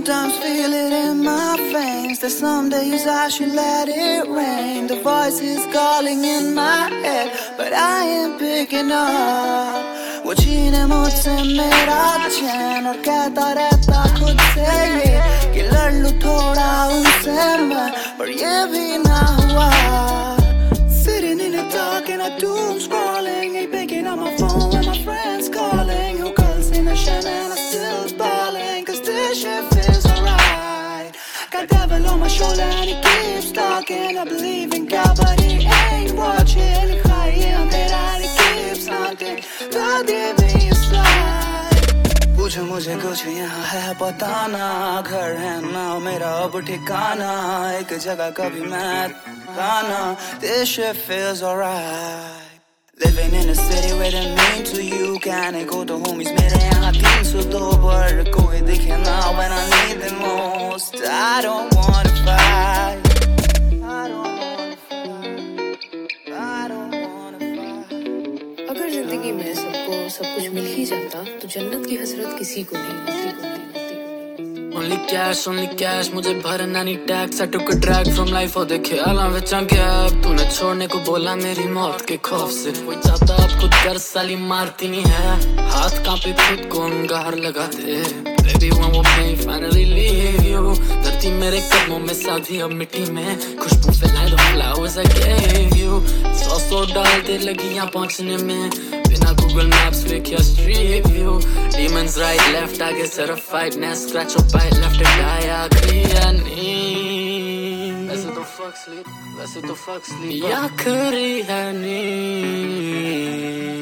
sometimes feel it in my veins that some days I should let it rain. The voice is calling in my head, but I ain't picking up. वो छीने मुझसे मेरा चैन और कहता रहता खुद से ये कि लड़ लूं थोड़ा उनसे मैं, पर ये भी ना हुआ. Sitting in the dark and I doom scrolling, ain't picking up my phone when my friends calling. Who calls in a shame and I'm still balling, cause this shit feels alright. Got devil on my shoulder and he keeps talking. I believe in God but he ain't watching. He crying and he keeps haunting. God give me a slide. पूछो मुझे कुछ यहाँ है पता ना, घर है ना मेरा अब ठिकाना, एक जगह कभी मैं गाना. This shit feels alright. Living in a city where they mean to you. कहने को तो homies मेरे यहाँ 302 पर कोई दिखे ना when I need the most. I don't wanna fight. I don't wanna fight. I don't wanna fight. अगर जिंदगी में सबको सब कुछ मिल ही जाता तो जन्नत की हसरत किसी को नहीं होती. Only cash, मुझे भरना नहीं tax. I took a drag from life और देखे आलां विच गैप. तूने छोड़ने को बोला मेरी मौत के खौफ से. कोई चाहता अब खुद कर साली मारती नहीं है. हाथ कांपे खुद को अंगार लगा दे. Baby when वो pain finally leave you. धरती मेरे कदमों में साधी अब मिट्टी में. खुशबू फैलाए the flowers I gave you. 100 डाल दे लगी यहाँ पहुँचने में. बिना Google Maps देखिया street view. Demons right left आगे certified ना scratch or bite left and die आखिरी या नहीं. वैसे तो fuck sleep या आखिरी है नहीं.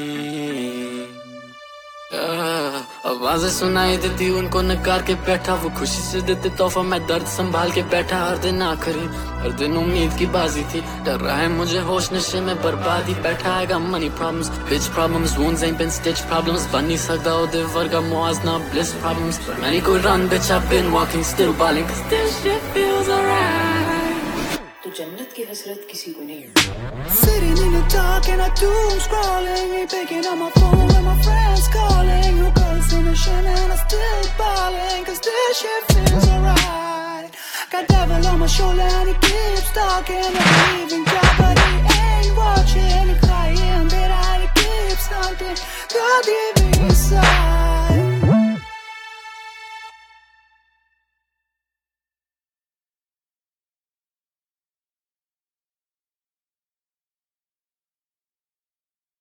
आवाज़ें सुनाई देती उनको नकार के बैठा. वो खुशी से देते तोहफा मैं दर्द संभाल के बैठा. हर दिन आखिरी हर दिन उम्मीद की बाजी थी. डर रहा है मुझे होश नशे में बर्बादी. बैठा है got money problems bitch problems wounds ain't been stitched problems. बन नहीं सकता ओदे वर्गा मुआज़ना bliss problems. मैंने कोई run bitch I've been walking still balling cause this shit feels alright. तो जन्नत की हसरत किसी को नहीं. Sitting in the dark and I doom scrolling, ain't picking up my phone when my friends calling. Who calls in the shame and I'm still balling, cause this shit feels alright. Got devil on my shoulder and he keeps talking. I believe in God but he ain't watching. He crying that he keeps haunting. God give me a sign.